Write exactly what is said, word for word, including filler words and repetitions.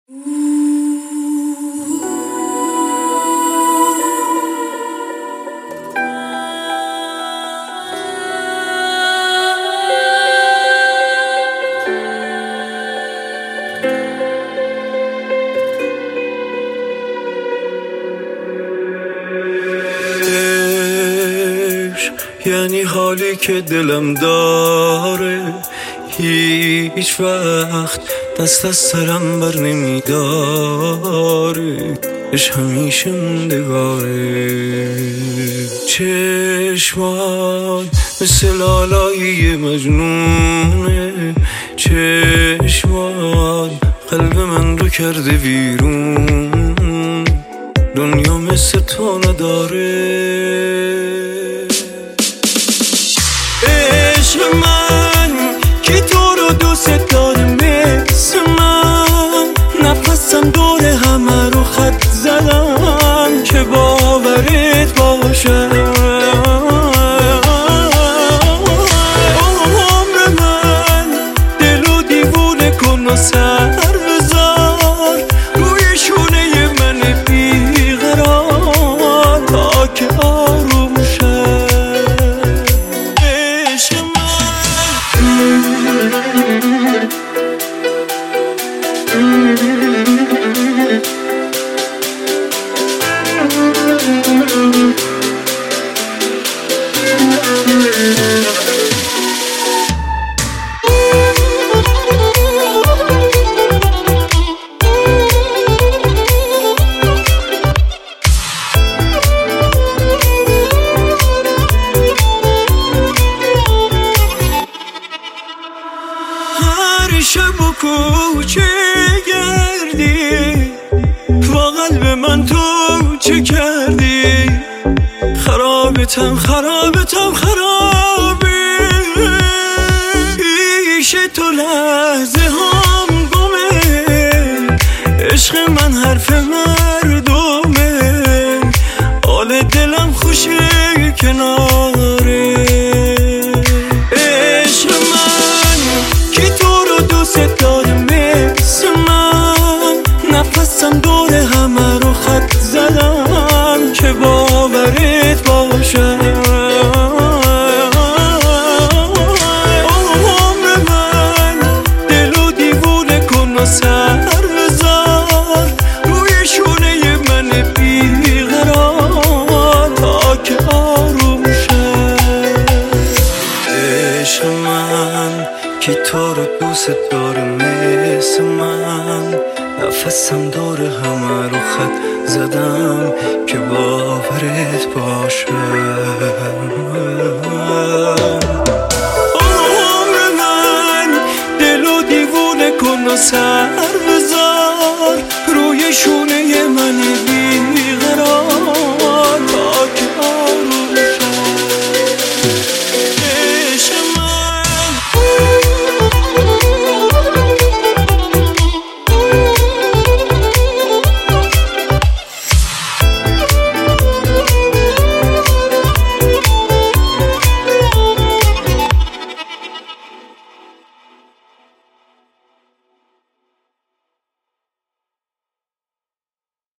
یعنی حالی که دلم داره هیچ وقت دست از سرم بر نمیداره، اش همیشه موندگاره. چشمات مثل لالایی مجنونه، چشمات قلب من رو کرده بیرون، دنیا مثل تو نداره. عشق من که تو رو دوست داره مثل من، نفسم دور همه رو خط زدم که باورت باشه. عمر من دلو دیوونه کن و سر بذار روی شونه من بیقرار تا که آروم شه. هر شب و کوچه گردی با قلب من تو چه کردی؟ خرابتم خرابتم خرابی، پیش تو لحظه هم گمه، عشق من حرف مردمه، حال دلم خوشه کناره. عشق من که تو رو دوست داره مثل من، نفسم دور همه رو خط زدم که باورت باشه. عمر من دلو دیوونه کن و سر بذار روی شونه من بیقرار تا که آروم شه. عشق من که تو رو دوست داره مثل من، نفسم دور همه رو خط زدم که باورت باشه.